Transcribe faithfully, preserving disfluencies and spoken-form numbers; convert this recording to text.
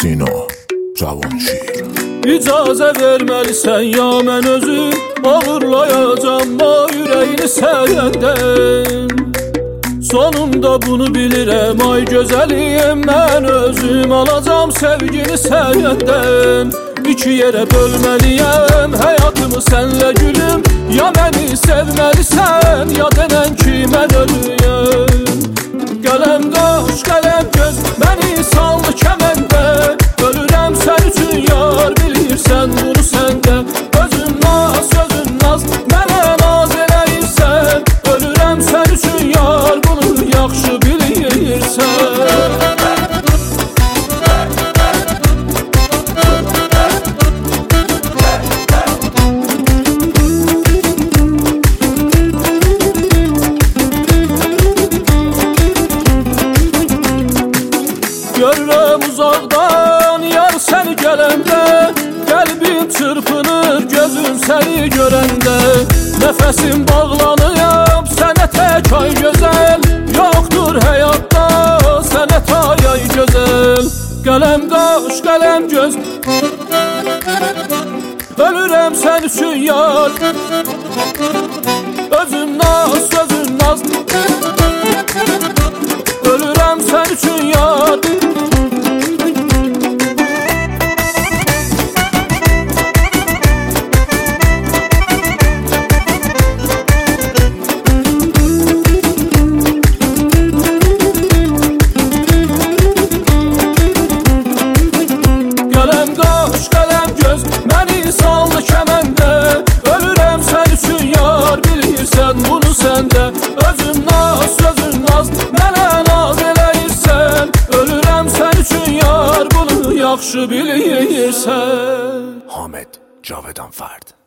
Kino Cavanşir. İcazə verməlisən ya mən özüm ağırlayacam o ürəyini səyəndən. Sonunda bunu bilirəm ay gözəliyim, mən özüm alacam sevgini səyəndən. İki yerə bölməliyəm həyatımı sənlə gülüm, ya məni sevməlisən ya denən ki mən ölüyəm. Qələm qaş, qələm göz, məni sallı kəməndə, ölürəm sən üçün yar, bilirsən bunu səndə. Özün naz, sözün naz, mənə naz eləyirsən, ölürəm sən üçün yar, bunu yaxşı bilirsən. Görürəm uzaqdan yar səni gələndə, qəlbim çırpınır gözüm səni görəndə. Nəfəsim bağlanıyam sənə tək ay gözəl, yoxdur həyatda sənə tay ay gözəl. Qələm qaş, qələm göz, ölürəm sən üçün yar, özün naz, sözün naz, ölürəm sən üçün yar. Qələm qaş, qələm göz, məni saldı kəməndə, ölürəm sən üçün yar, bilirsən bunu səndə. Özün naz, sözün naz, mənə naz eləyirsən, ölürəm sən üçün yar, bunu yaxşı bilirsən. Hamed Cavedan Fard.